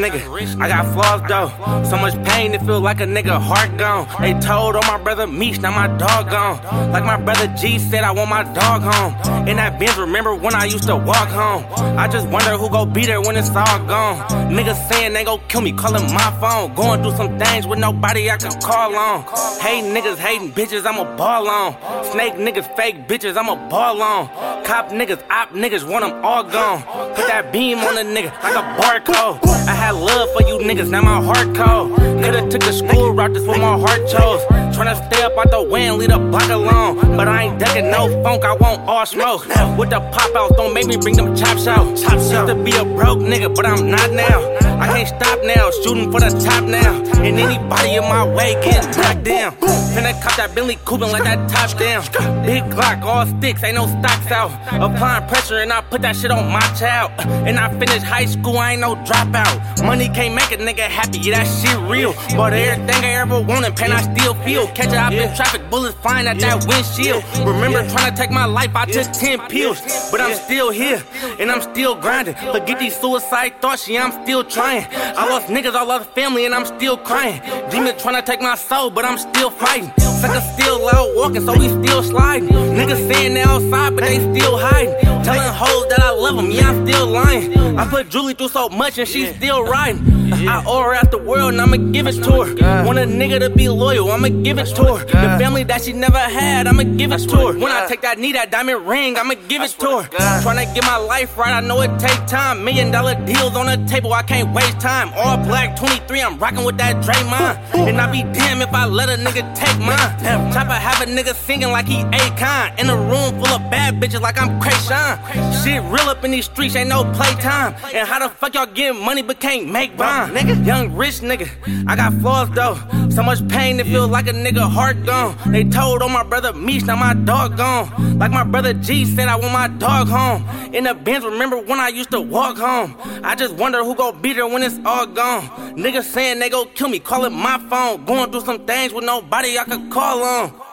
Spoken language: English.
nigga, I got flaws though. So much pain, it feel like a nigga heart gone. They told on my brother Meech, now my dog gone. Like my brother G said, I want my dog home. In that Benz, remember when I used to walk home? I just wonder who gon' be there when it's all gone. Niggas saying they gon' kill me, calling my phone. Going through some things with nobody I can call on. Hate niggas, hating bitches, I'ma ball on. Snake niggas, fake bitches, I'ma ball on. Cop niggas, op niggas, want them all gone. Put that beam on a nigga like a barcode. I had love for you niggas, now my heart cold. Coulda took the school route, this what my heart chose. Tryna stay up out the way and leave the block alone. But I ain't ducking no funk, I want all smoke. With the pop outs, don't make me bring them chops out. Used to be a broke nigga, but I'm not now. I can't stop now, shooting for the top now. And anybody in my way getting knocked down. Finna cop that Bentley coupe and let that top down. Big Glock, all sticks, ain't no stocks out. Applying pressure and I put that shit on my child. And I finished high school, I ain't no dropout. Money can't make a nigga happy, yeah, that shit real. But everything I ever wanted, pain I still feel. Catch it up in traffic, bullets flying at that windshield. Remember trying to take my life, I took 10 pills. But I'm still here, and I'm still grinding. Forget these suicide thoughts, yeah, I'm still trying. I lost niggas, I lost family, and I'm still crying. Demon trying to take my soul, but I'm still fighting. Suckers still out walking, so we still sliding. Niggas saying they outside, but they still hiding. Telling hoes that I love them, yeah, I'm still lying. I put Julie through so much, and she's still riding. I owe her out the world, and I'ma give it to her. Want a nigga to be loyal, I'ma give it to her. The family that she never had, I'ma give it to her. When I take that knee, that diamond ring, I'ma give it to her. Tryna get my life right, I know it take time. $1 million deals on the table, I can't waste time. All black 23, I'm rocking with that Draymond. And I be damn if I let a nigga take mine. Chopper have a nigga singing like he Akon. In a room full of bad bitches like I'm Krayshawn. Shit real up in these streets, ain't no playtime. And how the fuck y'all getting money but can't make bond? Young rich nigga, I got flaws though. So much pain, it feel like a nigga heart gone. They told on my brother Meech, now my dog gone. Like my brother G said, I want my dog home. In the Benz, remember when I used to walk home? I just wonder who gon' be there when it's all gone. Niggas saying they gon' kill me, calling my phone. Going through some things with nobody I could call on.